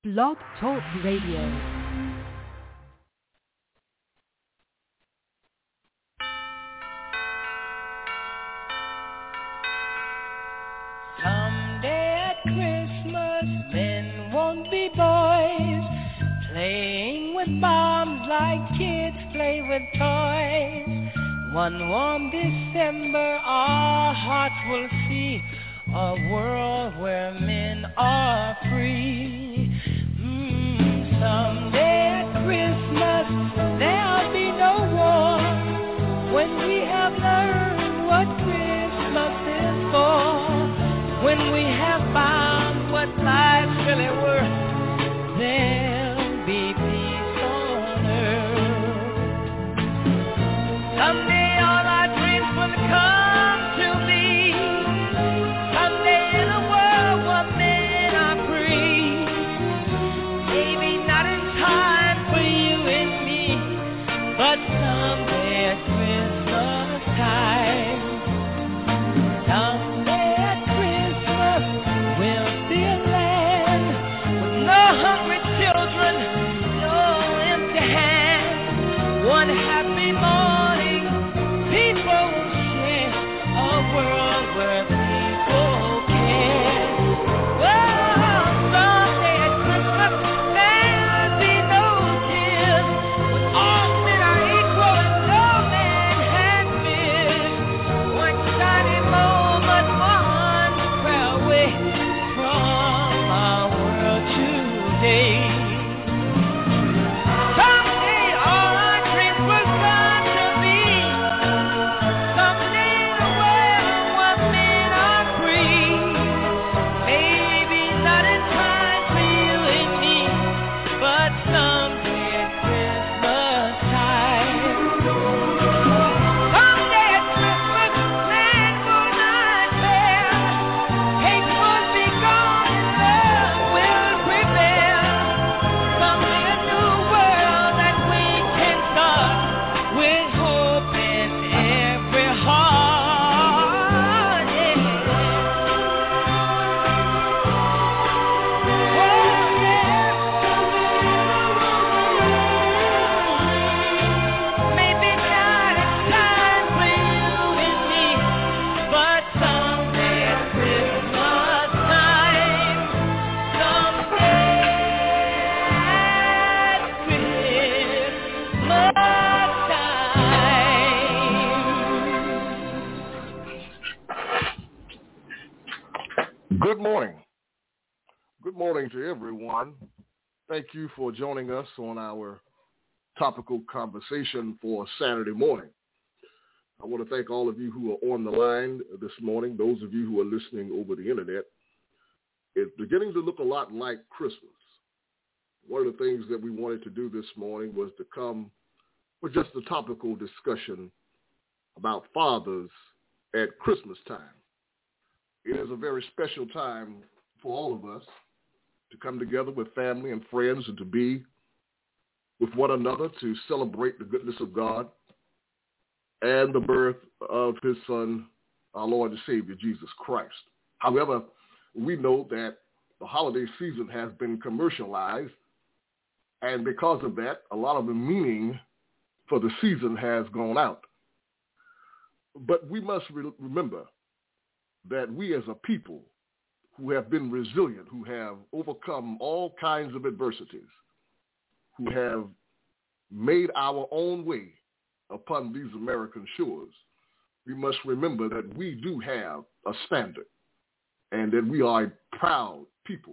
Blog Talk Radio. Someday at Christmas, men won't be boys, playing with bombs like kids play with toys. One warm December, our hearts will see a world where men are free. Someday at Christmas, there'll be no war, when we have learned what Christmas is for. When we have found what life's really worth, there'll be peace on earth. Someday all our dreams will come to be. Someday in a world where men are free. Maybe not in time for you and me, but someday at Christmas time. Someday at Christmas we'll see a land with no hungry children, no empty hands. One happy morning, people will share a world where people care. Oh, someday at Christmas there'll be no tears, when all men are equal and no man has fears. One shining moment, one prayer away from our world today. Someday all our dreams will come to be. Someday in a world where men are free. Maybe not in time for you and me, but someday at Christmas time. Someday at Christmas, land will not bear. Hate will be gone and love will prevail. Someday a new world that we can start, with hope in every heart. Yeah. Oh, yeah. Maybe not in time for you and me, but someday at Christmas time. Someday at Christmas time. Good morning. Good morning to everyone. Thank you for joining us on our topical conversation for Saturday morning. I want to thank all of you who are on the line this morning, those of you who are listening over the internet. It's beginning to look a lot like Christmas. One of the things that we wanted to do this morning was to come with just a topical discussion about fathers at Christmas time. It is a very special time for all of us to come together with family and friends and to be with one another to celebrate the goodness of God and the birth of his son, our Lord and Savior, Jesus Christ. However, we know that the holiday season has been commercialized, and because of that, a lot of the meaning for the season has gone out. But we must remember that we as a people who have been resilient, who have overcome all kinds of adversities, who have made our own way upon these American shores, we must remember that we do have a standard and that we are a proud people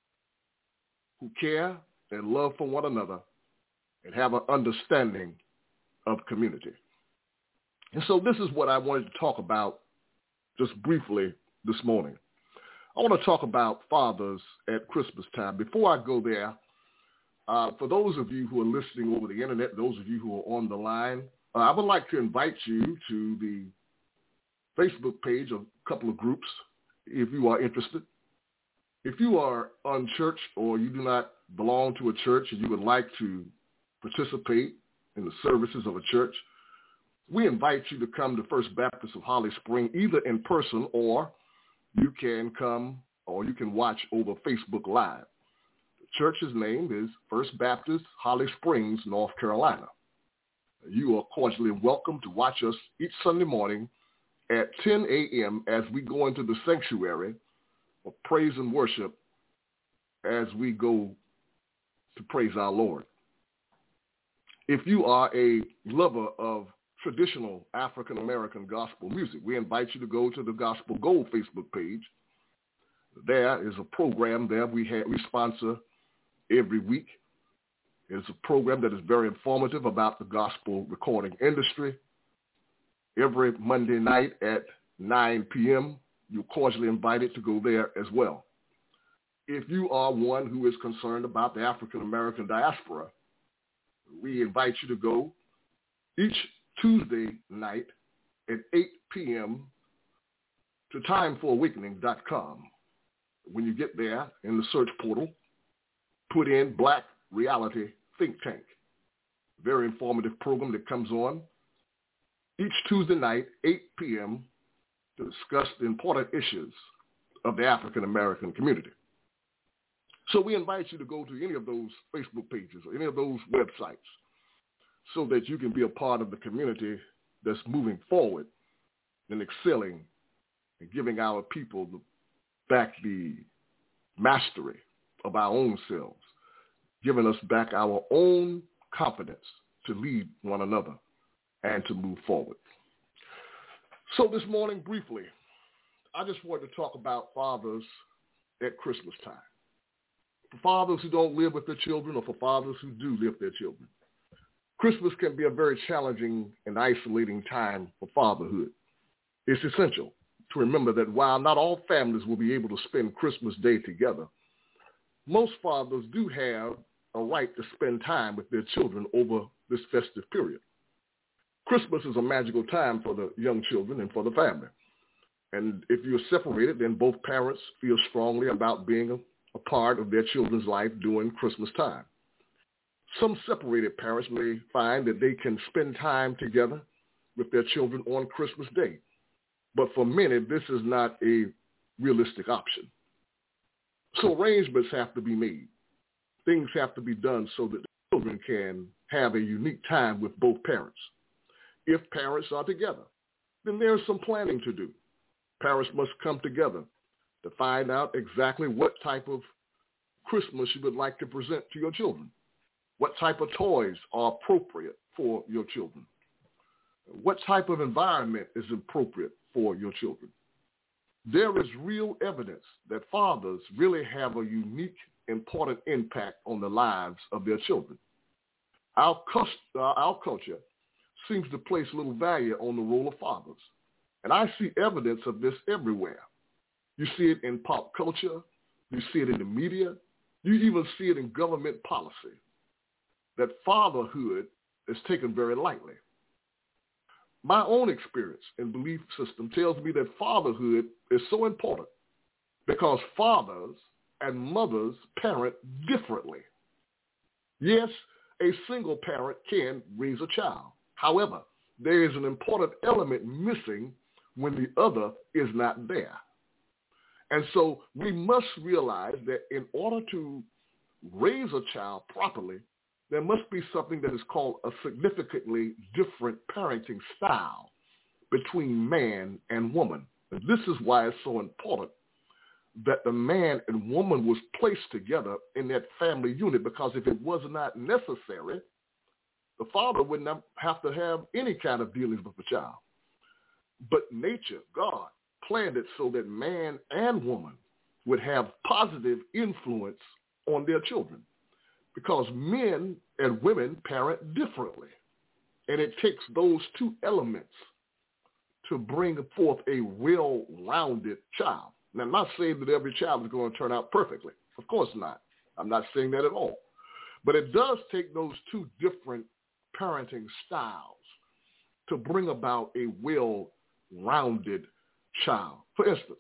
who care and love for one another and have an understanding of community. And so this is what I wanted to talk about just briefly this morning. I want to talk about fathers at Christmas time. Before I go there, for those of you who are listening over the internet, those of you who are on the line, I would like to invite you to the Facebook page of a couple of groups if you are interested. If you are unchurched or you do not belong to a church and you would like to participate in the services of a church, we invite you to come to First Baptist of Holly Spring, either in person or you can come or you can watch over Facebook Live. church's name is First Baptist Holly Springs, North Carolina. You are cordially welcome to watch us each Sunday morning at 10 a.m. as we go into the sanctuary of praise and worship as we go to praise our Lord. If you are a lover of traditional African-American gospel music, we invite you to go to the Gospel Gold Facebook page. There is a program there we sponsor every week. It's a program that is very informative about the gospel recording industry. Every Monday night at 9 p.m., you're cordially invited to go there as well. If you are one who is concerned about the African-American diaspora, we invite you to go each Tuesday night at 8 p.m. to timefораwakening.com. When you get there in the search portal, put in Black Reality Think Tank. Very informative program that comes on each Tuesday night, 8 p.m., to discuss the important issues of the African-American community. So we invite you to go to any of those Facebook pages or any of those websites so that you can be a part of the community that's moving forward and excelling and giving our people back the mastery of our own selves, giving us back our own confidence to lead one another and to move forward. So this morning, briefly, I just wanted to talk about fathers at Christmas time. For fathers who don't live with their children or for fathers who do live with their children, Christmas can be a very challenging and isolating time for fatherhood. It's essential to remember that while not all families will be able to spend Christmas Day together, most fathers do have a right to spend time with their children over this festive period. Christmas is a magical time for the young children and for the family. And if you're separated, then both parents feel strongly about being a part of their children's life during Christmas time. Some separated parents may find that they can spend time together with their children on Christmas Day. But for many, this is not a realistic option. So arrangements have to be made. Things have to be done so that the children can have a unique time with both parents. If parents are together, then there's some planning to do. Parents must come together to find out exactly what type of Christmas you would like to present to your children. What type of toys are appropriate for your children? What type of environment is appropriate for your children? There is real evidence that fathers really have a unique, important impact on the lives of their children. Our culture seems to place little value on the role of fathers. And I see evidence of this everywhere. You see it in pop culture. You see it in the media. You even see it in government policy, that fatherhood is taken very lightly. My own experience and belief system tells me that fatherhood is so important because fathers and mothers parent differently. Yes, a single parent can raise a child. However, there is an important element missing when the other is not there. And so we must realize that in order to raise a child properly, there must be something that is called a significantly different parenting style between man and woman. And this is why it's so important that the man and woman was placed together in that family unit, because if it was not necessary, the father would not have to have any kind of dealings with the child. But nature, God, planned it so that man and woman would have positive influence on their children, because men and women parent differently. And it takes those two elements to bring forth a well-rounded child. Now, I'm not saying that every child is going to turn out perfectly. Of course not. I'm not saying that at all. But it does take those two different parenting styles to bring about a well-rounded child. For instance,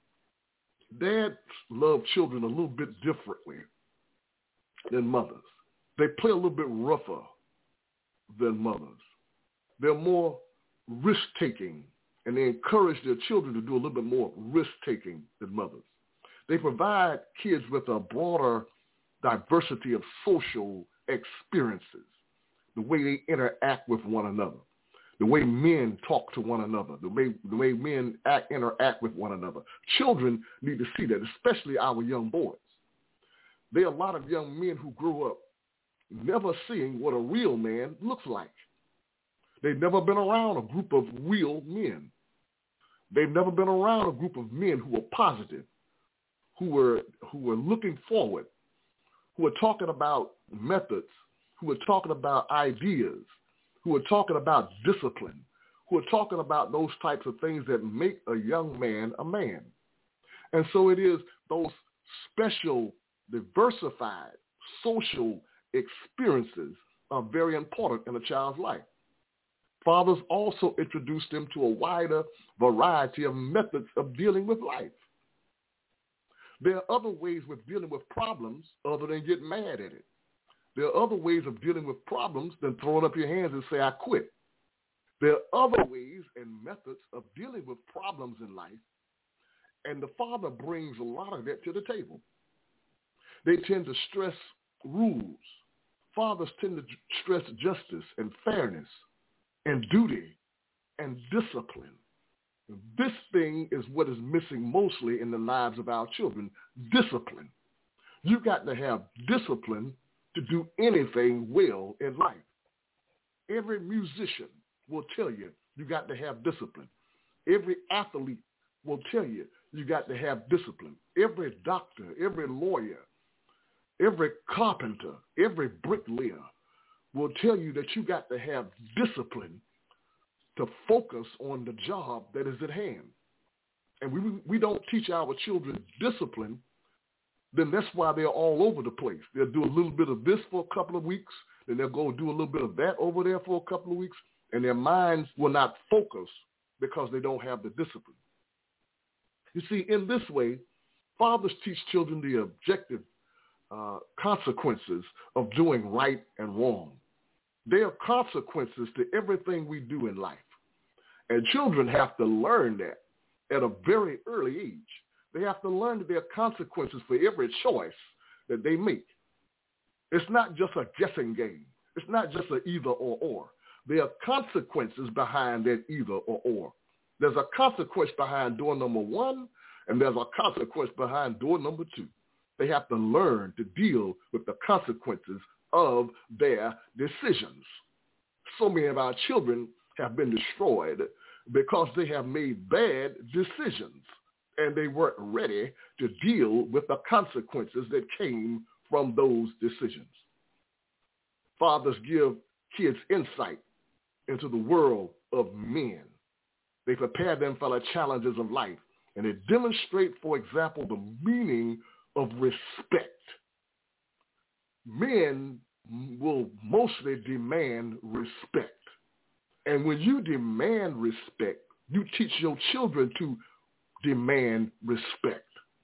dads love children a little bit differently than mothers. They play a little bit rougher than mothers. They're more risk-taking, and they encourage their children to do a little bit more risk-taking than mothers. They provide kids with a broader diversity of social experiences, the way they interact with one another, the way men talk to one another, the way men interact with one another. Children need to see that, especially our young boys. There are a lot of young men who grew up never seeing what a real man looks like. They've never been around a group of real men. They've never been around a group of men who were positive, who were looking forward, who were talking about methods, who were talking about ideas, who were talking about discipline, who are talking about those types of things that make a young man a man. And so it is those special, diversified social experiences are very important in a child's life. Fathers also introduce them to a wider variety of methods of dealing with life. There are other ways of dealing with problems other than getting mad at it. There are other ways of dealing with problems than throwing up your hands and say, I quit. There are other ways and methods of dealing with problems in life, and the father brings a lot of that to the table. They tend to stress rules. Fathers tend to stress justice and fairness and duty and discipline. This thing is what is missing mostly in the lives of our children, discipline. You got to have discipline to do anything well in life. Every musician will tell you you got to have discipline. Every athlete will tell you you got to have discipline. Every doctor, every lawyer, every carpenter, every bricklayer will tell you that you got to have discipline to focus on the job that is at hand. And we don't teach our children discipline, then that's why they're all over the place. They'll do a little bit of this for a couple of weeks, then they'll go do a little bit of that over there for a couple of weeks, and their minds will not focus because they don't have the discipline. You see, in this way, fathers teach children the objective consequences of doing right and wrong. There are consequences to everything we do in life. And children have to learn that at a very early age. They have to learn that there are consequences for every choice that they make. It's not just a guessing game. It's not just an either or. There are consequences behind that either or. There's a consequence behind door number one, and there's a consequence behind door number two. They have to learn to deal with the consequences of their decisions. So many of our children have been destroyed because they have made bad decisions and they weren't ready to deal with the consequences that came from those decisions. Fathers give kids insight into the world of men. They prepare them for the challenges of life, and they demonstrate, for example, the meaning of respect. Men will mostly demand respect. And when you demand respect, you teach your children to demand respect.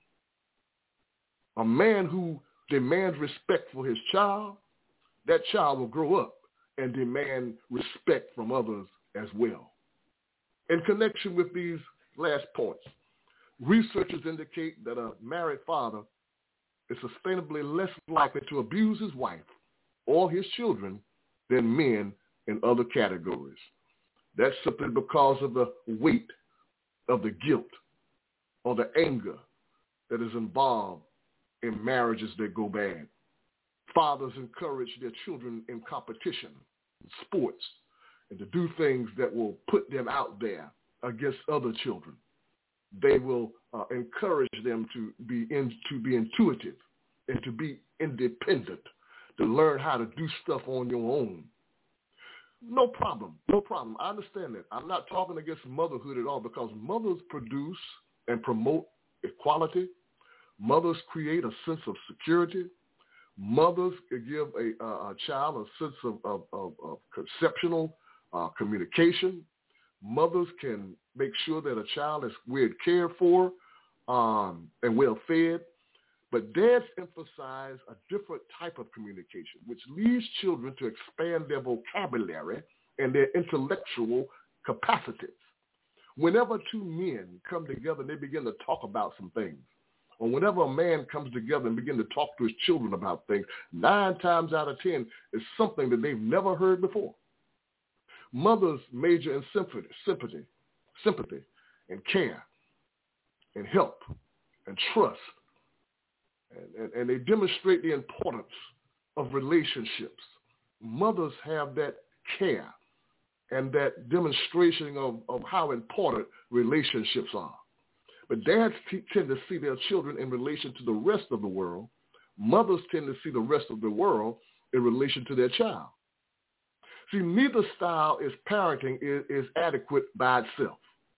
A man who demands respect for his child, that child will grow up and demand respect from others as well. In connection with these last points, researchers indicate that a married father is sustainably less likely to abuse his wife or his children than men in other categories. That's simply because of the weight of the guilt or the anger that is involved in marriages that go bad. Fathers encourage their children in competition, in sports, and to do things that will put them out there against other children. They will encourage them to be intuitive and to be independent, to learn how to do stuff on your own. No problem. I understand that. I'm not talking against motherhood at all, because mothers produce and promote equality. Mothers create a sense of security. Mothers give a child a sense of conceptual communication. Mothers can make sure that a child is well cared for and well fed. But dads emphasize a different type of communication, which leads children to expand their vocabulary and their intellectual capacities. Whenever two men come together and they begin to talk about some things, or whenever a man comes together and begin to talk to his children about things, 9 times out of 10 is something that they've never heard before. Mothers major in sympathy, and care, and help, and trust, and they demonstrate the importance of relationships. Mothers have that care and that demonstration of how important relationships are. But dads tend to see their children in relation to the rest of the world. Mothers tend to see the rest of the world in relation to their child. See, neither style is parenting is adequate by itself.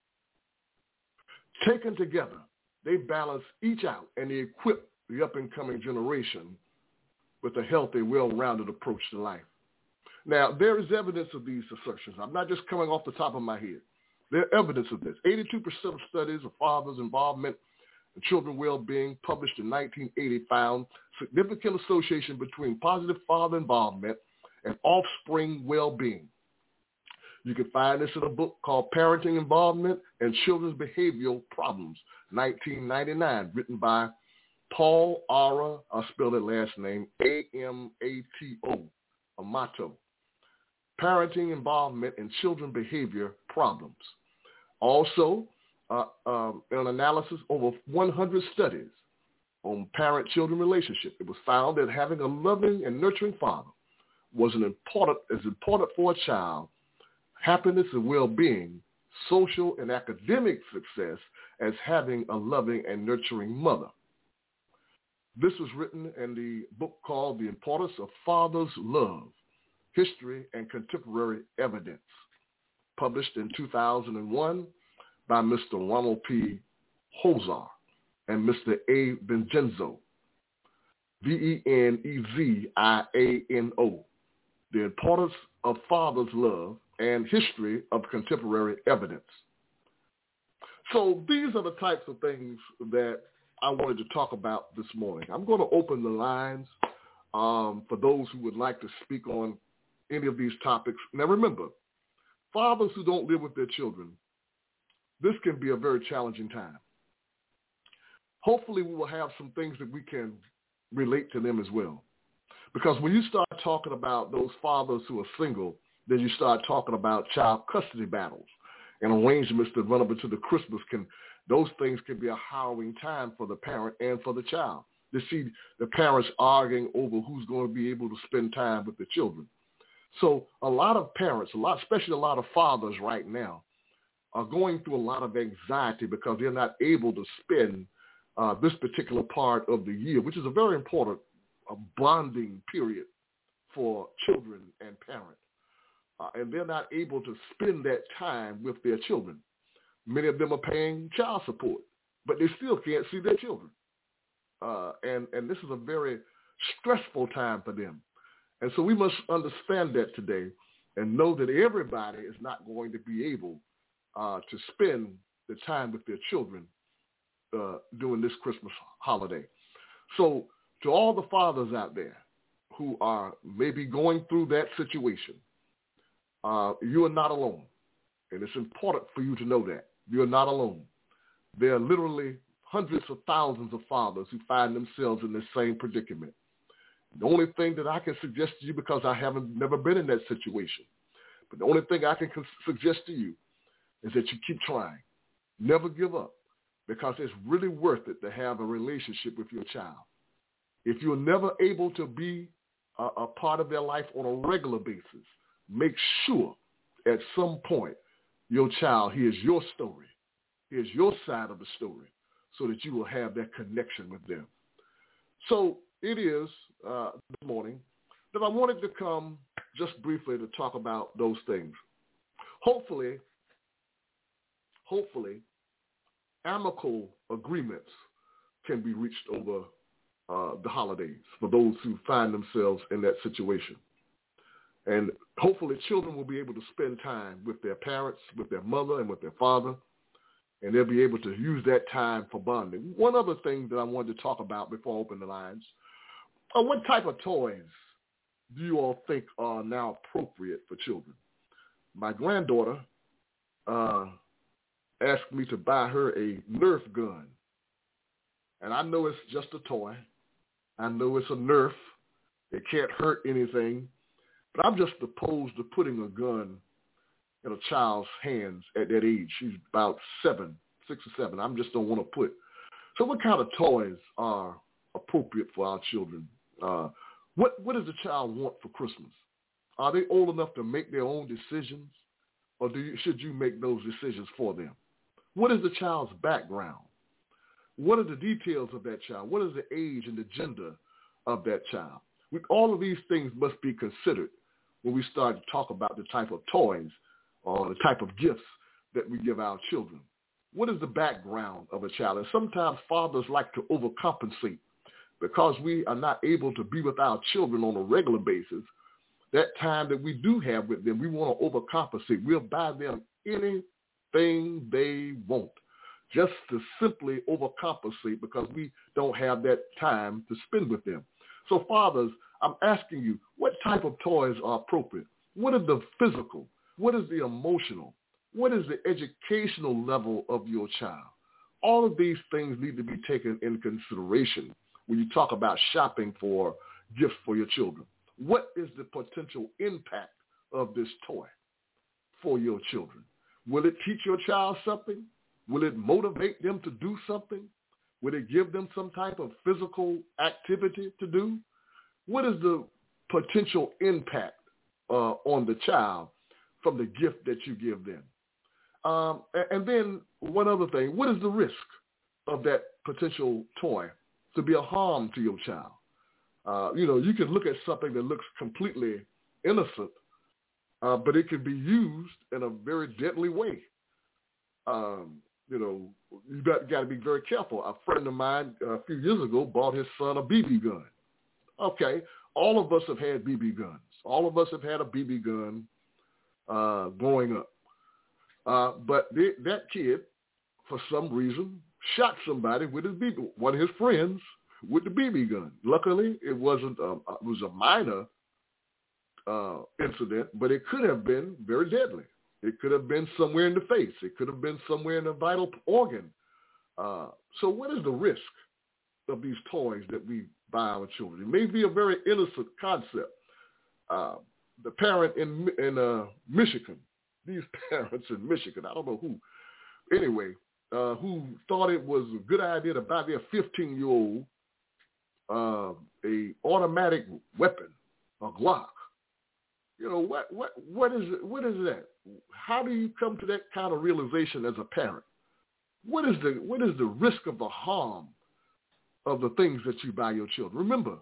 Taken together, they balance each out and they equip the up-and-coming generation with a healthy, well-rounded approach to life. Now, there is evidence of these assertions. I'm not just coming off the top of my head. There's evidence of this. 82% of studies of fathers' involvement in children well-being published in 1980 found significant association between positive father involvement and offspring well-being. You can find this in a book called Parenting Involvement and Children's Behavioral Problems, 1999, written by Paul Ara, I'll spell that last name, A-M-A-T-O, Amato. Parenting Involvement in Children Behavior Problems. Also, an analysis over 100 studies on parent-children relationship. It was found that having a loving and nurturing father was as important for a child, happiness and well-being, social and academic success, as having a loving and nurturing mother. This was written in the book called The Importance of Father's Love, History and Contemporary Evidence, published in 2001 by Mr. Ronald P. Hozar and Mr. A. Vincenzo, Venezziano, The Importance of Father's Love and History of Contemporary Evidence. So these are the types of things that I wanted to talk about this morning. I'm going to open the lines for those who would like to speak on any of these topics. Now remember, fathers who don't live with their children, this can be a very challenging time. Hopefully we will have some things that we can relate to them as well. Because when you start talking about those fathers who are single, then you start talking about child custody battles and arrangements that run up into the Christmas. Those things can be a harrowing time for the parent and for the child. To see the parents arguing over who's going to be able to spend time with the children. So a lot of parents, especially a lot of fathers right now, are going through a lot of anxiety because they're not able to spend this particular part of the year, which is a very important bonding period for children and parents. And they're not able to spend that time with their children. Many of them are paying child support, but they still can't see their children. And this is a very stressful time for them. And so we must understand that today and know that everybody is not going to be able to spend the time with their children during this Christmas holiday. So to all the fathers out there who are maybe going through that situation, you are not alone. And it's important for you to know that. You're not alone. There are literally hundreds of thousands of fathers who find themselves in this same predicament. The only thing that I can suggest to you, because I never been in that situation, but the only thing I can suggest to you is that you keep trying. Never give up, because it's really worth it to have a relationship with your child. If you're never able to be a part of their life on a regular basis, make sure at some point your child hears your story, hears your side of the story, so that you will have that connection with them. So it is this morning that I wanted to come just briefly to talk about those things. Hopefully, amicable agreements can be reached over the holidays for those who find themselves in that situation. And hopefully children will be able to spend time with their parents, with their mother, and with their father, and they'll be able to use that time for bonding. One other thing that I wanted to talk about before I open the lines, what type of toys do you all think are now appropriate for children? My granddaughter asked me to buy her a Nerf gun. And I know it's just a toy. I know it's a Nerf. It can't hurt anything. But I'm just opposed to putting a gun in a child's hands at that age. She's about 6 or 7. I just don't want to put. So what kind of toys are appropriate for our children? What does the child want for Christmas? Are they old enough to make their own decisions, or should you make those decisions for them? What is the child's background? What are the details of that child? What is the age and the gender of that child? All of these things must be considered when we start to talk about the type of toys or the type of gifts that we give our children. What is the background of a child? And sometimes fathers like to overcompensate because we are not able to be with our children on a regular basis. That time that we do have with them, we want to overcompensate. We'll buy them anything they want just to simply overcompensate because we don't have that time to spend with them. So fathers, I'm asking you, what type of toys are appropriate? What is the physical? What is the emotional? What is the educational level of your child? All of these things need to be taken in consideration when you talk about shopping for gifts for your children. What is the potential impact of this toy for your children? Will it teach your child something? Will it motivate them to do something? Will it give them some type of physical activity to do? What is the potential impact on the child from the gift that you give them? And then one other thing, what is the risk of that potential toy to be a harm to your child? You can look at something that looks completely innocent, but it can be used in a very deadly way. You got to be very careful. A friend of mine a few years ago bought his son a BB gun. Okay, all of us have had BB guns. All of us have had a BB gun growing up. But that kid, for some reason, shot somebody with his BB, one of his friends with the BB gun. Luckily, it wasn't. It was a minor incident, but it could have been very deadly. It could have been somewhere in the face. It could have been somewhere in a vital organ. So what is the risk of these toys that we buy our children? It may be a very innocent concept. The parent in Michigan, these parents in Michigan, I don't know who, anyway, who thought it was a good idea to buy their 15-year-old a automatic weapon, a Glock. What is that? How do you come to that kind of realization as a parent? What is the risk of the harm of the things that you buy your children? Remember,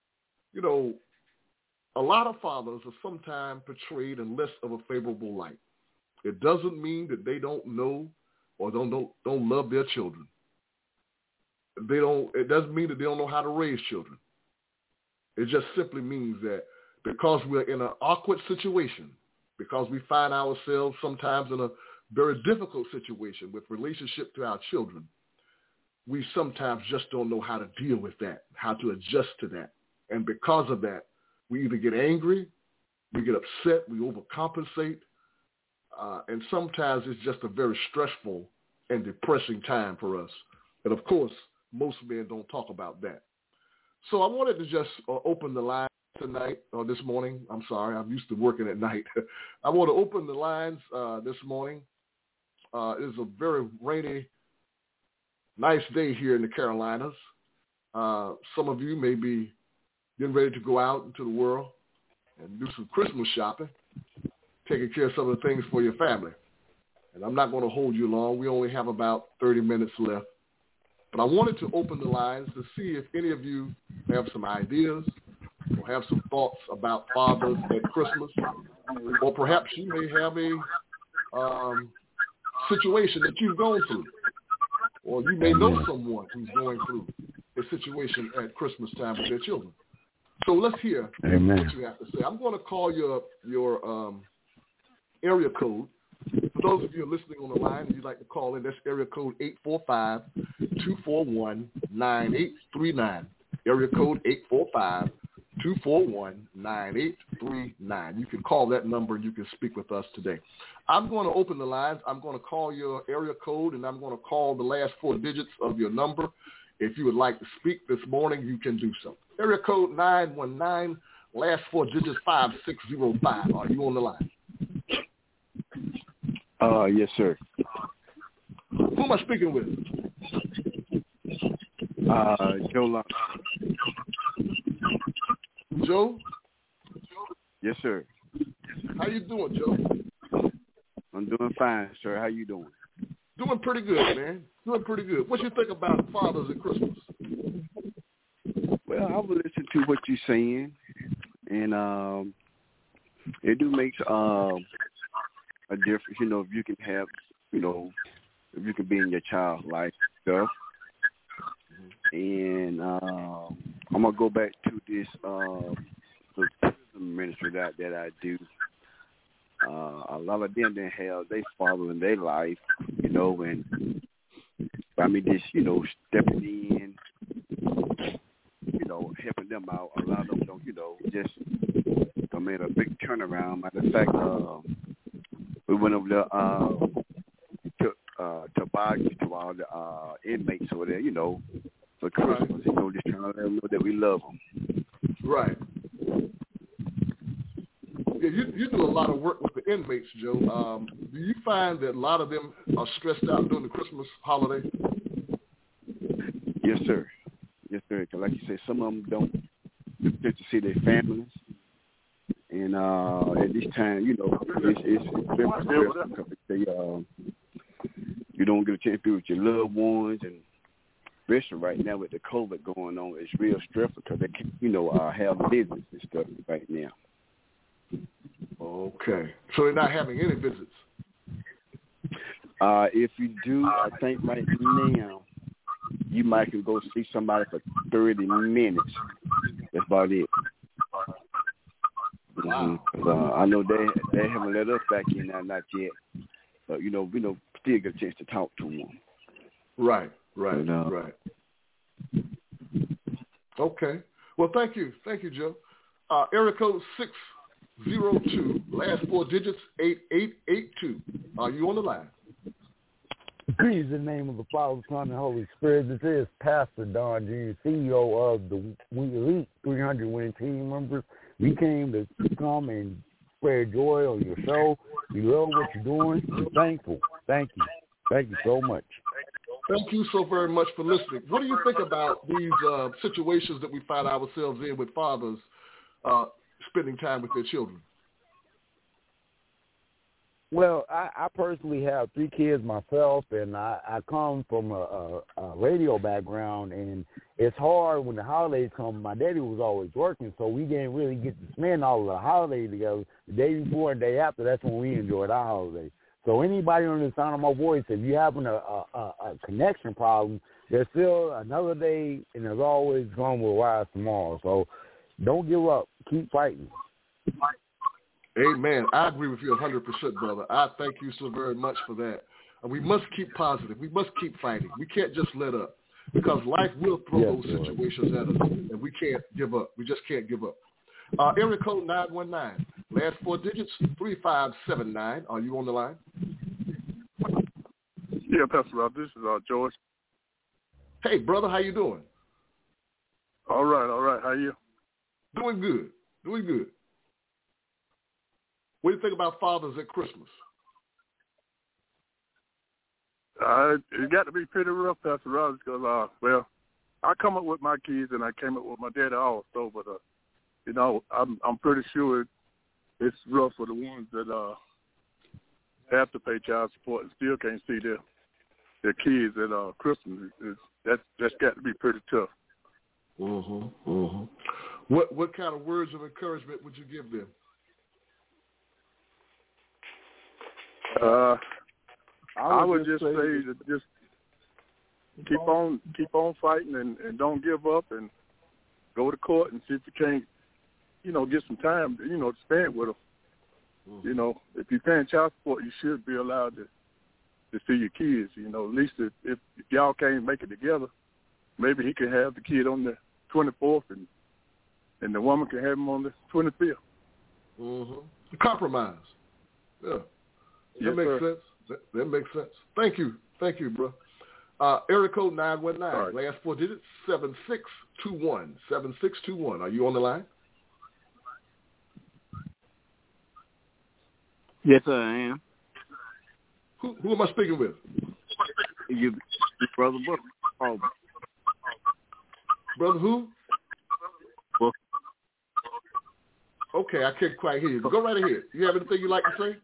a lot of fathers are sometimes portrayed in less of a favorable light. It doesn't mean that they don't know or don't love their children. It doesn't mean that they don't know how to raise children. It just simply means that because we're in an awkward situation, because we find ourselves sometimes in a very difficult situation with relationship to our children, we sometimes just don't know how to deal with that, how to adjust to that. And because of that, we either get angry, we get upset, we overcompensate, and sometimes it's just a very stressful and depressing time for us. And of course, most men don't talk about that. So I wanted to just open the line tonight, or this morning. I'm sorry, I'm used to working at night. I want to open the lines this morning. It's a very rainy, nice day here in the Carolinas. Some of you may be getting ready to go out into the world and do some Christmas shopping, taking care of some of the things for your family. And I'm not going to hold you long. We only have about 30 minutes left. But I wanted to open the lines to see if any of you have some ideas or have some thoughts about fathers at Christmas. Or perhaps you may have a situation that you've gone through. Or you may know someone who's going through a situation at Christmas time with their children. So let's hear what you have to say. I'm going to call your area code. For those of you listening on the line and you'd like to call in, that's area code 845-241-9839. Area code 845-241-9839. You can call that number and you can speak with us today. I'm going to open the lines. I'm going to call your area code and I'm going to call the last 4 digits of your number. If you would like to speak this morning, you can do so. Area code 919, last 4 digits 5605. Are you on the line? Yes, sir. Who am I speaking with? Joe Long. Joe? Yes, sir. How you doing, Joe? I'm doing fine, sir. How you doing? Doing pretty good, man. Doing pretty good. What you think about fathers at Christmas? Well, I will listen to what you're saying, and it do make a difference. You know, if you can have, you know, if you can be in your child's life stuff. And I'm gonna go back to this the prison ministry that I do. A lot of them didn't have their father in their life, you know, and I mean just, you know, stepping in, you know, helping them out. A lot of them don't, you know, just made a big turnaround. Matter of fact, we went over there to buy to all the inmates over there, you know, for Christmas, you know, just trying to let them know that we love them. Right. Yeah, you do a lot of work with the inmates, Joe. Do you find that a lot of them are stressed out during the Christmas holiday? Yes, sir. Yes, sir. Because like you said, some of them don't get to see their families. And at this time, you know, it's very stressful because they, you don't get a chance to be with your loved ones, and especially right now with the COVID going on, it's real stressful because they can't, you know, have visits and stuff right now. Okay. So they're not having any visits? If you do, I think right now you might can go see somebody for 30 minutes. That's about it. Wow. I know they haven't let us back in now, not yet. But, you know, still get a chance to talk to them. Right. Right. Okay. Well, thank you. Thank you, Joe. Area code 602, last 4 digits, 8882. Are you on the line? Praise the name of the Father, Son, and Holy Spirit. This is Pastor Don Jr., CEO of the Elite 300 Winning Team members. We came to come and spread joy on your show. We love what you're doing. We're thankful. Thank you. Thank you so much. Thank you so very much for listening. What do you think about these situations that we find ourselves in with fathers spending time with their children? Well, I personally have 3 kids myself, and I come from a radio background, and it's hard when the holidays come. My daddy was always working, so we didn't really get to spend all of the holidays together. The day before and the day after, that's when we enjoyed our holidays. So anybody on the sound of my voice, if you're having a connection problem, there's still another day, and there's always going to rise tomorrow. So don't give up. Keep fighting. Amen. I agree with you 100%, brother. I thank you so very much for that. And we must keep positive. We must keep fighting. We can't just let up because life will throw those situations at us, and we can't give up. We just can't give up. Area code 919, last 4 digits, 3579. Are you on the line? Yeah, Pastor Rob, this is George. Hey, brother, how you doing? All right. How are you? Doing good. What do you think about fathers at Christmas? It got to be pretty rough, Pastor Rob, because, well, I come up with my kids and I came up with my daddy also, but, you know, I'm pretty sure it's rough for the ones that have to pay child support and still can't see their kids at Christmas. That's got to be pretty tough. What kind of words of encouragement would you give them? I would just say that just keep on fighting and don't give up and go to court and see if you can't, you know, get some time, you know, to spend with them. You know, if you're paying child support, you should be allowed to see your kids. You know, at least if y'all can't make it together, maybe he can have the kid on the 24th and the woman can have him on the 25th. Compromise. Yeah. That makes sense. That makes sense. Thank you, bro. Area code 919. Right. Last 4 digits, 7621. 7621. Are you on the line? Yes, I am. Who am I speaking with? You, Brother Book. Oh. Brother who? Book. Okay, I can't quite hear you. Go right ahead. You have anything you'd like to say?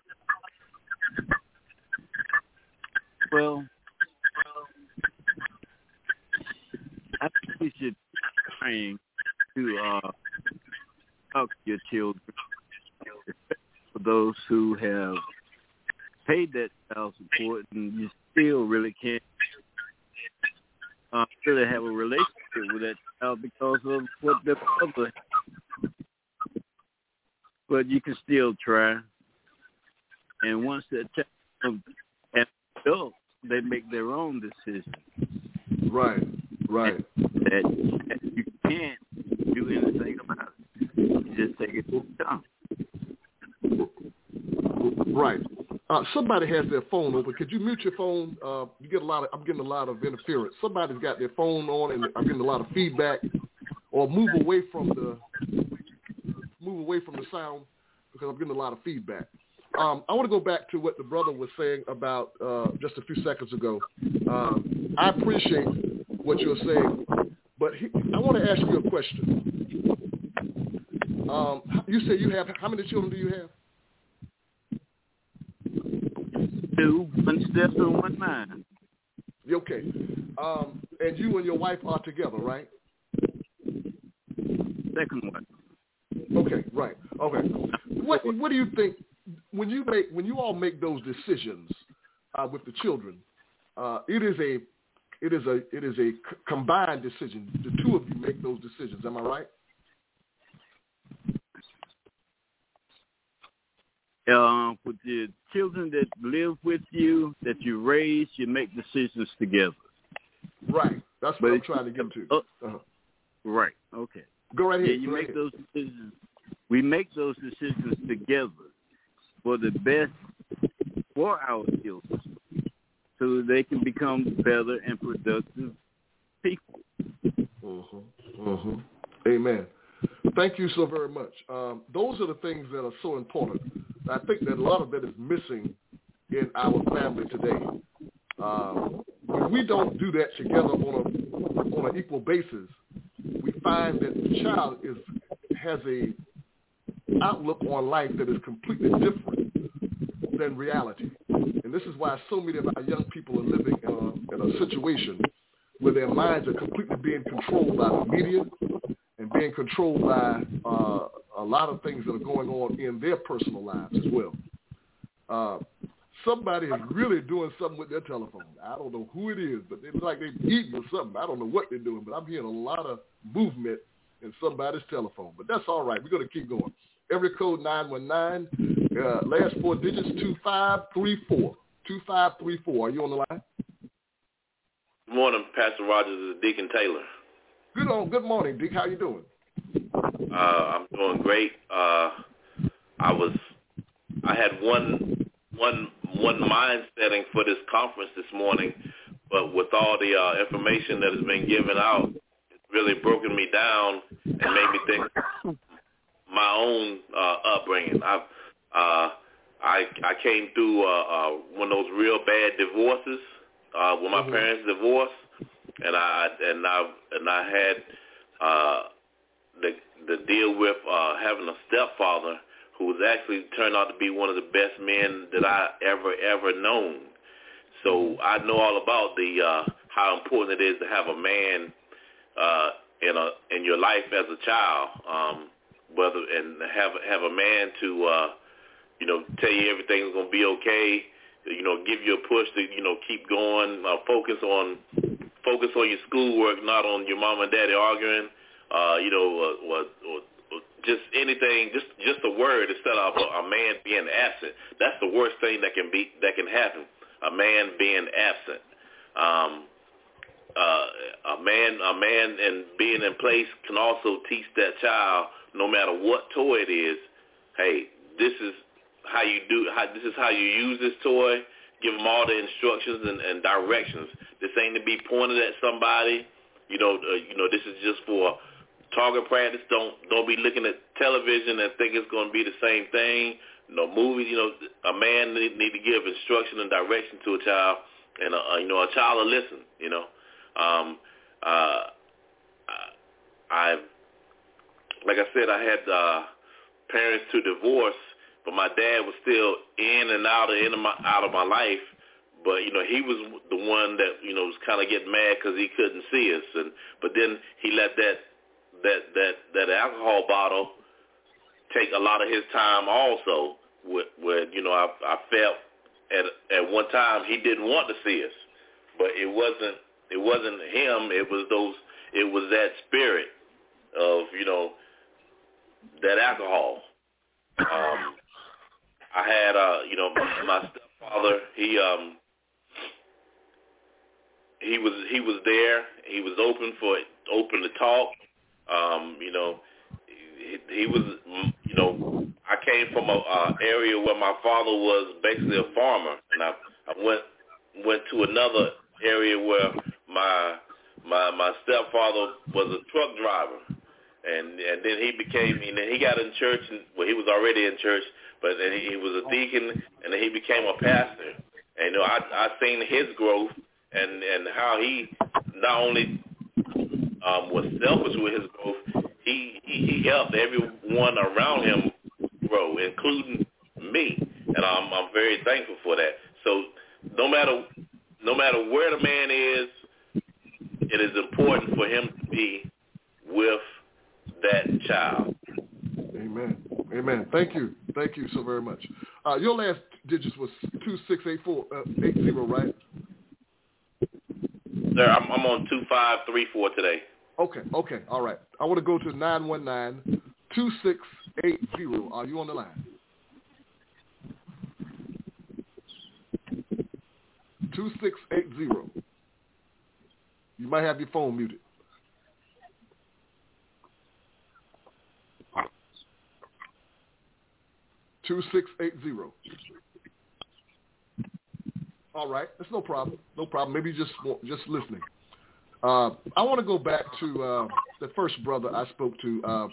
Well, I think you should train to talk to your children, for those who have paid that child support and you still really can't really have a relationship with that child because of what their father has. But you can still try. And once that child is adult, they make their own decisions. Right. That you can't do anything about it. You just take it to the time. Right. Somebody has their phone open. Could you mute your phone? I'm getting a lot of interference. Somebody's got their phone on, and I'm getting a lot of feedback. Or move away from the sound because I'm getting a lot of feedback. I want to go back to what the brother was saying about just a few seconds ago. I appreciate what you're saying, but I want to ask you a question. You say you have, how many children do you have? 2, 1 step and 1 9. Okay. And you and your wife are together, right? Second one. Okay, right. Okay. What do you think when you all make those decisions with the children? It is a combined decision. The two of you make those decisions. Am I right? With the children that live with you, that you raise, you make decisions together. Right. That's what I'm trying to get to. Right. Okay. Go right ahead. Yeah, you make those decisions. We make those decisions together for the best for our children, so that they can become better and productive people. Amen. Thank you so very much. Those are the things that are so important. I think that a lot of that is missing in our family today. When we don't do that together on an equal basis, we find that the child has a outlook on life that is completely different than reality. And this is why so many of our young people are living in a situation where their minds are completely being controlled by the media and being controlled by a lot of things that are going on in their personal lives as well. Somebody is really doing something with their telephone. I don't know who it is, but it's like they're eating or something. I don't know what they're doing, but I'm hearing a lot of movement in somebody's telephone. But that's all right. We're going to keep going. Area code 919, last 4 digits, 2534. 2534. Are you on the line? Good morning, Pastor Rogers. This is Deacon Taylor. Good morning, Deacon. How you doing? I'm doing great. I had one mind setting for this conference this morning, but with all the information that has been given out, it's really broken me down and made me think my own upbringing. I came through one of those real bad divorces when my parents divorced, and I had the deal with having a stepfather who was actually turned out to be one of the best men that I ever known. So I know all about how important it is to have a man in your life as a child, and have a man to tell you everything's gonna be okay, give you a push to keep going, focus on your schoolwork, not on your mom and daddy arguing, or just anything, just a word instead of a man being absent. That's the worst thing that can happen. A man being absent. A man and being in place can also teach that child, no matter what toy it is, hey, this is how you use this toy, give them all the instructions and directions. This ain't to be pointed at somebody. This is just for target practice. Don't be looking at television and think it's going to be the same thing. Movies. A man need to give instruction and direction to a child, and a child will listen. Like I said, I had parents to divorce, but my dad was still in and out of my life. But he was the one that was kind of getting mad because he couldn't see us, but then he let that alcohol bottle take a lot of his time also. Where I felt at one time he didn't want to see us, but it wasn't him. It was that spirit of that alcohol. I had my stepfather. He was there. He was open to talk. He was I came from a area where my father was basically a farmer, and I went to another area where my stepfather was a truck driver, and then he got in church, and he was already in church, but then he was a deacon, and then he became a pastor. And I seen his growth and how he not only was selfish with his growth, he helped everyone around him grow, including me, and I'm very thankful for that. So no matter where the man is, it is important for him to be with that child. Amen. Thank you so very much. Your last digits was 2680, right? Sir, I'm on 2534 today. Okay, all right. I want to go to 919-2680. Are you on the line? 2680. You might have your phone muted. $2680. All right, that's no problem. Maybe just listening. I want to go back to the first brother I spoke to,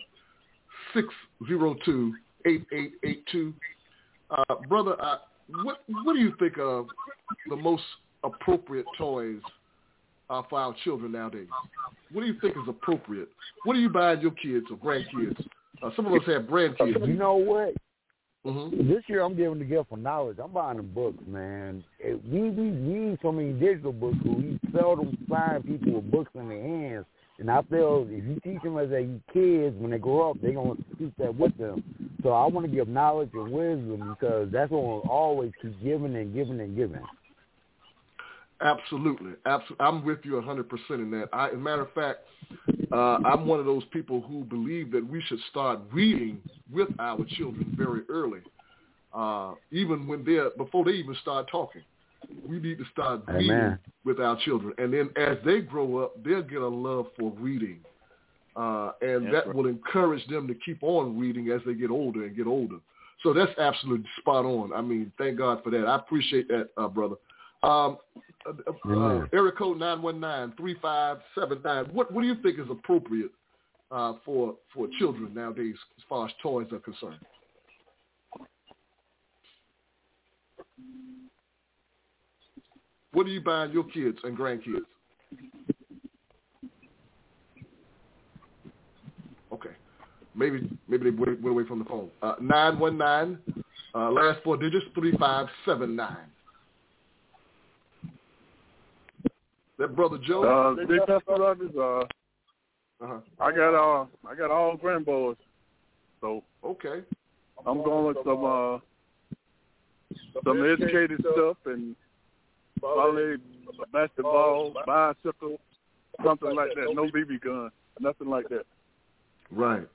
602-8882. Brother, what do you think of the most appropriate toys for our children nowadays? What do you think is appropriate? What do you buy your kids or grandkids? Some of us have grandkids. You know what? Mm-hmm. This year I'm giving the gift of knowledge. I'm buying them books, man. We need so many digital books. We seldom find people with books in their hands. And I feel if you teach them as they kids, when they grow up, they're going to teach that with them. So I want to give knowledge and wisdom because that's what we'll always keep giving and giving and giving. Absolutely. I'm with you 100% in that. As a matter of fact, I'm one of those people who believe that we should start reading with our children very early, even before they even start talking. We need to start reading with our children, and then as they grow up, they'll get a love for reading, and that will encourage them to keep on reading as they get older and get older. So that's absolutely spot on. I mean, thank God for that. I appreciate that, brother. Area code 919-3579. What do you think is appropriate for children nowadays as far as toys are concerned? What are you buying your kids and grandkids? Okay, maybe they went away from the phone. 919, last four digits 3579. That brother Joe. Big brothers. I got all grandboys. So okay, I'm going with some educated stuff and probably basketball, bicycle, something like that. No BB gun, nothing like that. Right.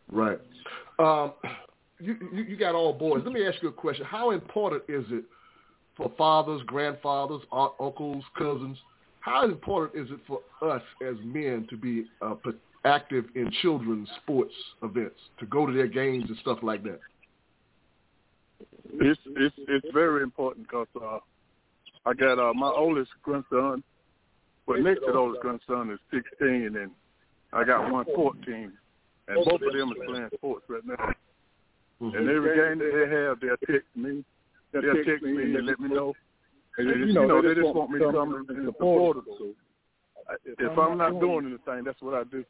You got all boys. Let me ask you a question. How important is it for fathers, grandfathers, uncles, cousins? How important is it for us as men to be active in children's sports events, to go to their games and stuff like that? It's very important because I got my oldest grandson. Well, next to the oldest grandson is 16, and I got one 14. And both of them are playing sports right now. Mm-hmm. And every game that they have, they'll text me. They'll text me and let me know. And they just want me to come and support them. So if I'm not doing anything, that's what I do.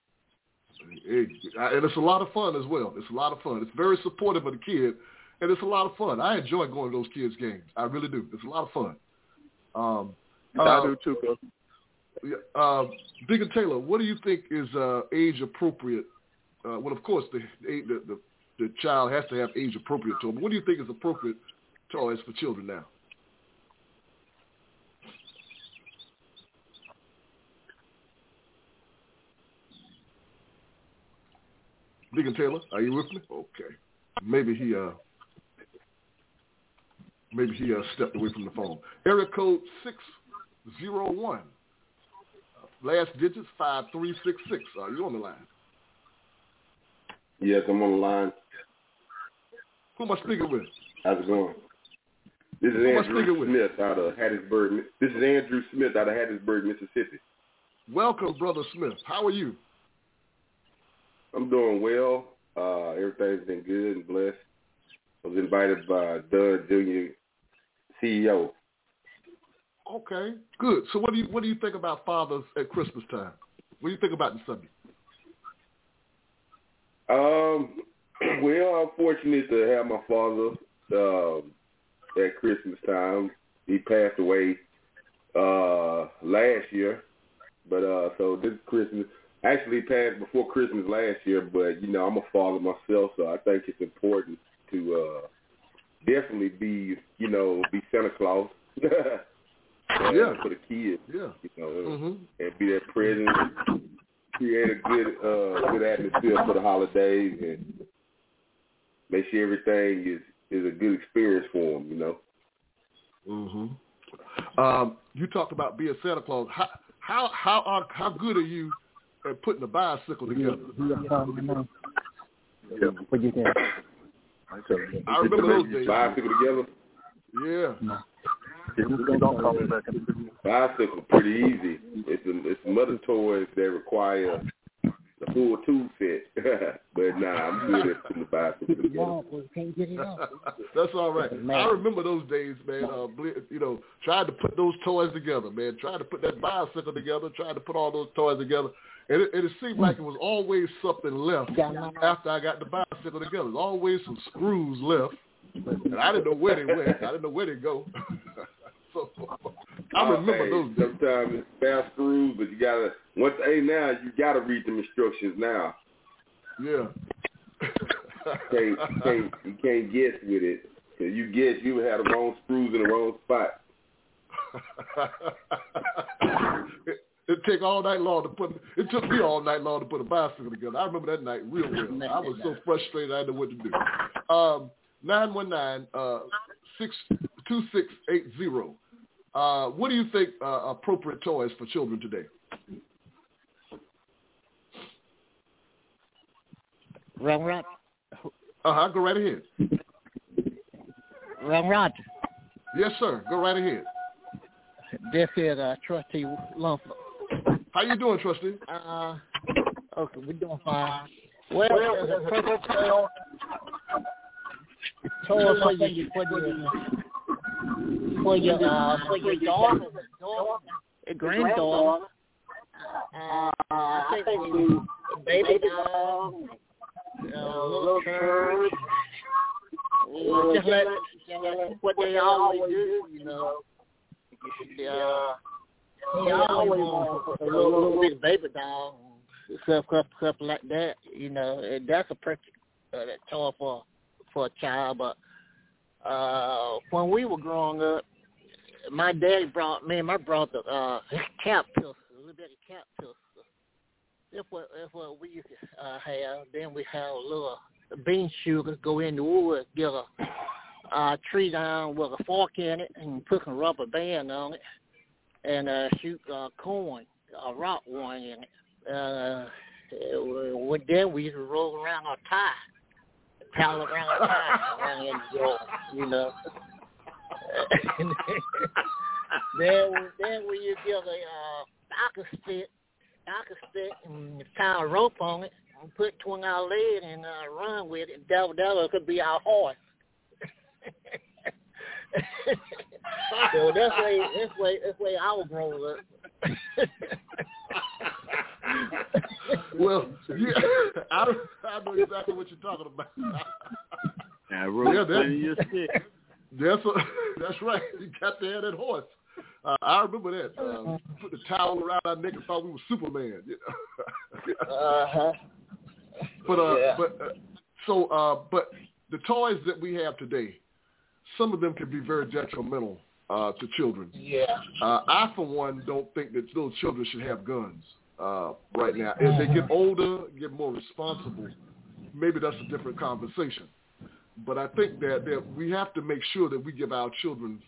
And it's a lot of fun as well. It's a lot of fun. It's very supportive of the kid, and it's a lot of fun. I enjoy going to those kids' games. I really do. It's a lot of fun. I do too, Coach. Deacon Taylor, what do you think is age appropriate? Well, of course, the child has to have age appropriate toys. But what do you think is appropriate toys for children now? Deacon Taylor, are you with me? Okay. Maybe he stepped away from the phone. Area code 601. Last digits 5366. Are you on the line? Yes, I'm on the line. Who am I speaking with? How's it going? This is Andrew Smith out of Hattiesburg. This is Andrew Smith out of Hattiesburg, Mississippi. Welcome, Brother Smith. How are you? I'm doing well. Everything's been good and blessed. I was invited by Doug Jr., CEO. Okay, good. So what do you think about fathers at Christmas time? What do you think about the subject? Well, I'm fortunate to have my father at Christmas time. He passed away last year, but so this Christmas. Actually, he passed before Christmas last year, but, I'm a father myself, so I think it's important to definitely be Santa Claus for the kids, and be that present, create a good atmosphere for the holidays, and make sure everything is a good experience for them, You talked about being Santa Claus. How good are you at putting a bicycle together? I remember those days. Bicycle together? Yeah. Bicycle pretty easy. It's mother toys that require the full tool set. But I'm good at putting the bicycle together. That's all right. I remember those days, man. Trying to put those toys together, man. Trying to put that bicycle together. Trying to put all those toys together. And it seemed like it was always something left after I got the bicycle together. There's always some screws left. And I didn't know where they went. I didn't know where they go. So I remember those days. Sometimes it's fast screws, but you gotta read them instructions now. Yeah. You can't guess with it. If you guess, you would have the wrong screws in the wrong spot. It took me all night long to put a bicycle together. I remember that night real well. I was so frustrated I didn't know what to do. 919-2680. What do you think appropriate toys for children today? Reverend Roger. Go right ahead. Reverend Roger. Yes, sir. Go right ahead. This is Trustee Lumford. How you doing, Trustee? Okay, we're doing fine. Well, for your daughter, granddaughter. I think baby doll, little bird. Just like what they always do, He always wants a little big baby doll, stuff like that. And that's a perfect toy for a child. But when we were growing up, my daddy brought me and my brother cap pistol, a little bit of cap pistol. That's what we used to have. Then we have a little bean shooter, go in the woods, get a tree down with a fork in it, and put some rubber band on it, and shoot corn, a rock one in it. Then we used to roll around our tie, paddle around our tie around in the yard, then when you get a soccer stick and tie a rope on it and put between our legs and run with it, that could be our horse. So that's way I was growing up. Well, yeah, I know exactly what you're talking about. That's right. You got to have that horse. I remember that. Put the towel around our neck and thought we were Superman. You know? But the toys that we have today, some of them can be very detrimental to children. Yeah. I, for one, don't think that little children should have guns right now. As they get older, get more responsible, maybe that's a different conversation. But I think that we have to make sure that we give our children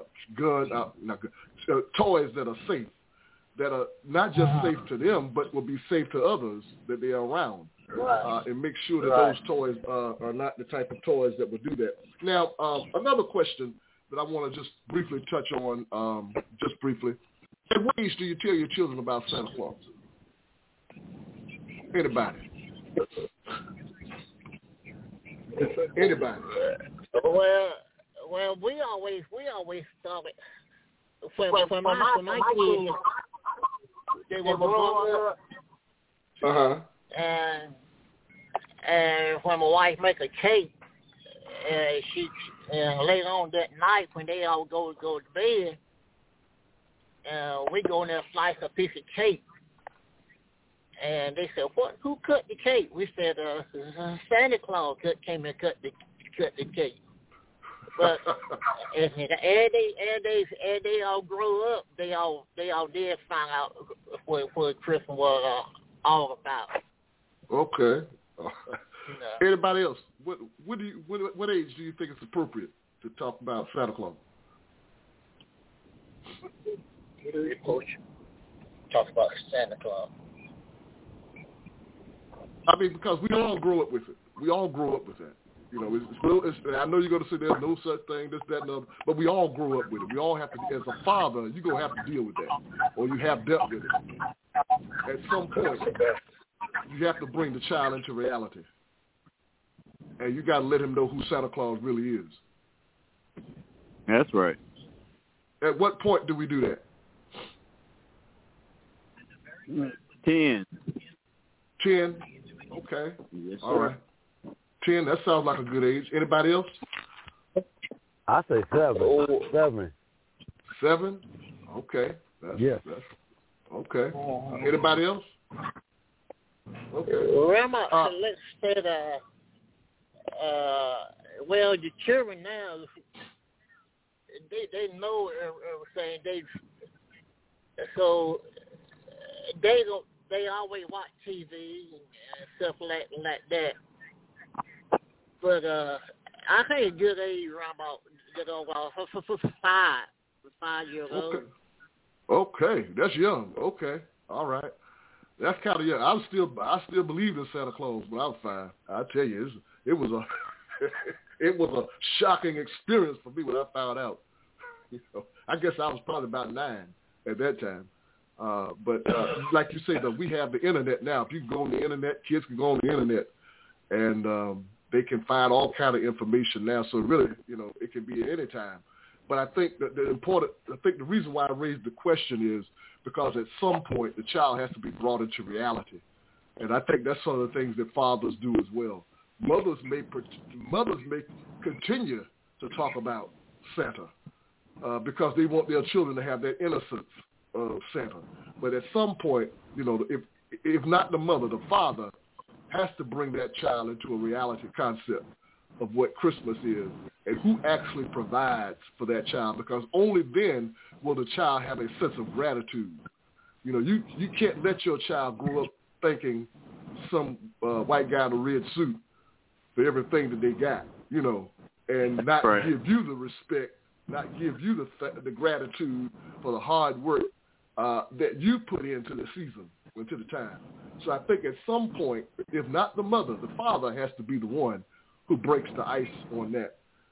toys that are safe, that are not just safe to them, but will be safe to others that they are around. And make sure that those toys are not the type of toys that would do that. Now, another question that I want to just briefly touch on, just briefly. At what age do you tell your children about Santa Claus? Anybody? Anybody? Well, we always started when my kids they were growing up. And when my wife make a cake, she later on that night when they all go to bed, we go in there and slice a piece of cake. And they said, "What? Who cut the cake?" We said, "Santa Claus came and cut the cake." But as they all grow up, they all did find out what Christmas was all about. Okay. Anybody else? What age do you think it's appropriate to talk about Santa Claus? Coach, talk about Santa Claus. I mean, because we all grow up with it. We all grow up with that. You know, I know you're going to say there's no such thing, this, that, and other, but we all grow up with it. We all have to, as a father, you're going to have to deal with that, or you have dealt with it. At some point, you have to bring the child into reality. And you got to let him know who Santa Claus really is. That's right. At what point do we do that? 10. 10? Okay. Yes, sir. All right. 10, that sounds like a good age. Anybody else? I say 7. 7. 7? Okay. That's okay. Anybody else? Okay. Grandma, let's say that, well, the children now, they know everything. So they always watch TV and stuff like that. But I think a good age around about 5 years old. Okay, that's young. Okay, all right, that's kind of young. I still believe in Santa Claus, but I was 5. I tell you, it was a it was a shocking experience for me when I found out. You know, I guess I was probably about 9 at that time. But like you say, though, we have the internet now. If you go on the internet, kids can go on the internet, and they can find all kind of information now. So really, you know, it can be at any time. But I think that the reason why I raised the question is because at some point the child has to be brought into reality, and I think that's some of the things that fathers do as well. Mothers may continue to talk about Santa because they want their children to have that innocence of Santa. But at some point, you know, if not the mother, the father has to bring that child into a reality concept of what Christmas is and who actually provides for that child, because only then will the child have a sense of gratitude. You know, you can't let your child grow up thinking some white guy in a red suit for everything that they got, you know, and not give you the respect, not give you the gratitude for the hard work that you put into the season, into the time. So I think at some point, if not the mother, the father has to be the one who breaks the ice on that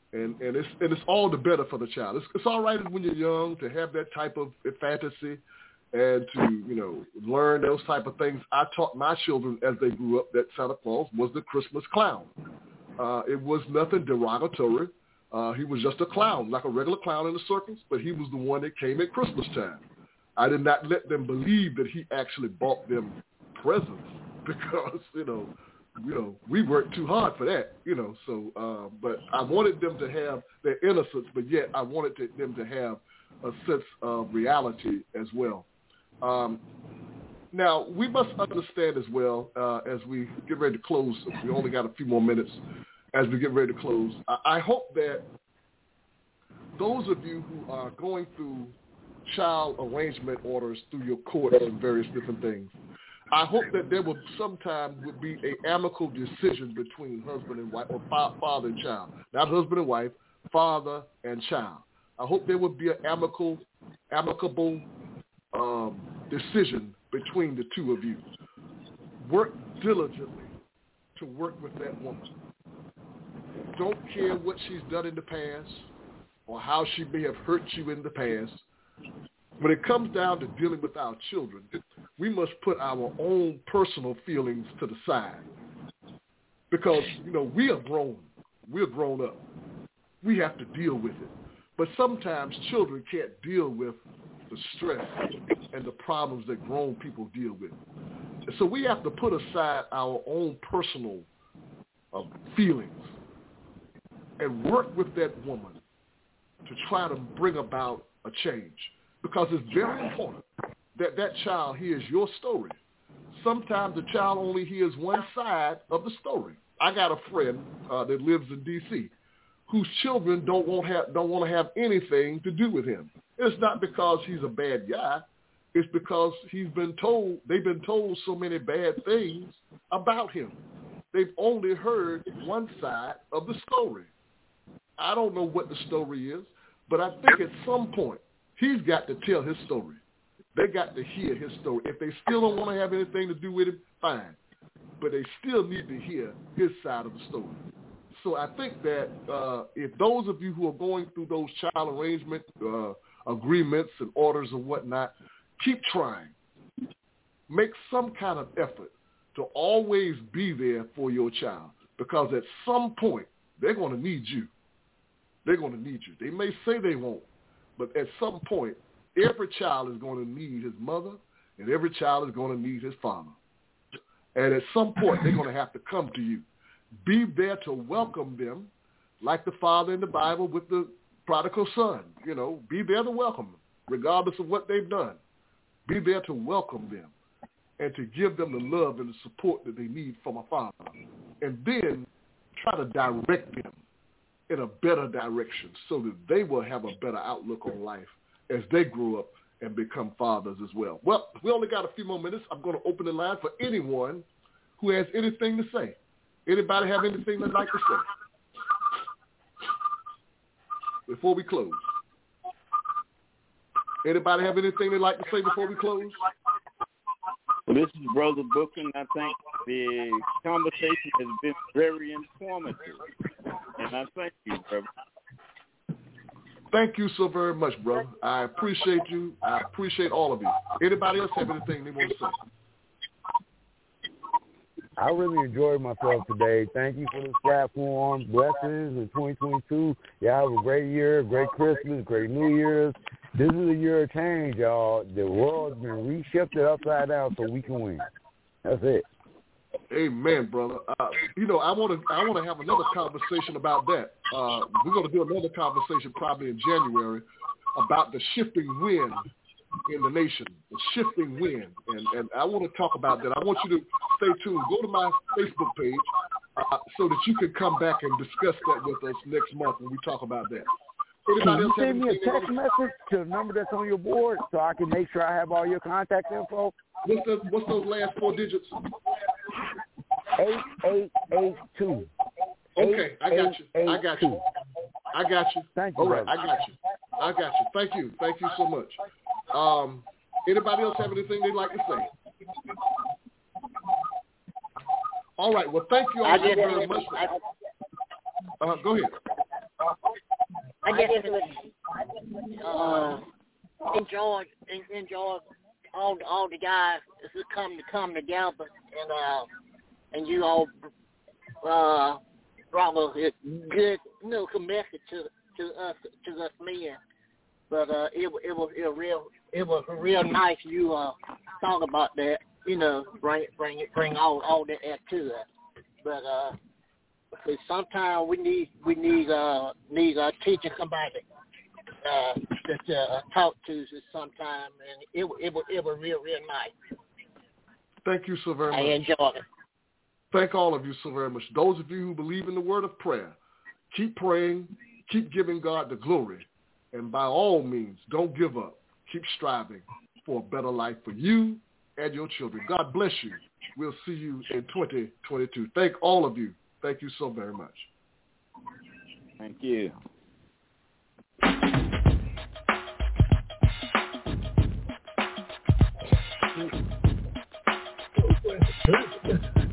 And it's all the better for the child. It's all right when you're young to have that type of fantasy and to, learn those type of things. I taught my children as they grew up that Santa Claus was the Christmas clown. It was nothing derogatory. He was just a clown, like a regular clown in the circus, but he was the one that came at Christmas time. I did not let them believe that he actually bought them presents because, we worked too hard for that, so, but I wanted them to have their innocence, but yet I wanted them to have a sense of reality as well. Now, we must understand as well, as we get ready to close, we only got a few more minutes as we get ready to close. I hope that those of you who are going through child arrangement orders through your courts and various different things, I hope that there will sometime would be an amicable decision between husband and wife, or father and child. Not husband and wife, father and child. I hope there would be an amicable decision between the two of you. Work diligently to work with that woman. Don't care what she's done in the past or how she may have hurt you in the past. When it comes down to dealing with our children, we must put our own personal feelings to the side because, we are grown. We're grown up. We have to deal with it. But sometimes children can't deal with the stress and the problems that grown people deal with. So we have to put aside our own personal feelings and work with that woman to try to bring about a change. Because it's very important that that child hears your story. Sometimes the child only hears one side of the story. I got a friend that lives in D.C. whose children don't want to have anything to do with him. It's not because he's a bad guy. It's because they've been told so many bad things about him. They've only heard one side of the story. I don't know what the story is, but I think at some point, he's got to tell his story. They got to hear his story. If they still don't want to have anything to do with him, fine. But they still need to hear his side of the story. So I think that if those of you who are going through those child arrangement agreements and orders and whatnot, keep trying. Make some kind of effort to always be there for your child because at some point, they're going to need you. They're going to need you. They may say they won't. But at some point, every child is going to need his mother, and every child is going to need his father. And at some point, they're going to have to come to you. Be there to welcome them, like the father in the Bible with the prodigal son. Be there to welcome them, regardless of what they've done. Be there to welcome them and to give them the love and the support that they need from a father. And then try to direct them in a better direction so that they will have a better outlook on life as they grow up and become fathers as well. Well, we only got a few more minutes. I'm going to open the line for anyone who has anything to say. Anybody have anything they'd like to say before we close? Anybody have anything they'd like to say before we close? Well, this is Brother Booker, and I think the conversation has been very informative. And I thank you, brother. Thank you so very much, brother. I appreciate you. I appreciate all of you. Anybody else have anything they want to say? I really enjoyed myself today. Thank you for this platform. Blessings in 2022. Y'all have a great year, great Christmas, great New Year's. This is a year of change, y'all. The world's been reshifted upside down so we can win. That's it. Amen, brother. I want to have another conversation about that. We're going to do another conversation probably in January about the shifting wind in the nation, the shifting wind. And I want to talk about that. I want you to stay tuned. Go to my Facebook page so that you can come back and discuss that with us next month when we talk about that. Can you send me a text message to the number that's on your board so I can make sure I have all your contact info? What's those last four digits? 8882. Okay, I got you. Thank you. All right, I got you. Thank you so much. Anybody else have anything they'd like to say? All right. Well, thank you all very much. Go ahead. enjoy all the guys who come together and you all brought a good message to us men. But it was real nice you talk about that. Bring all that to us. But sometimes we need teaching somebody to talk to sometime, and it was real nice. Thank you so very much. I enjoyed it. Thank all of you so very much. Those of you who believe in the word of prayer, keep praying, keep giving God the glory, and by all means, don't give up. Keep striving for a better life for you and your children. God bless you. We'll see you in 2022. Thank all of you. Thank you so very much. Thank you. Good.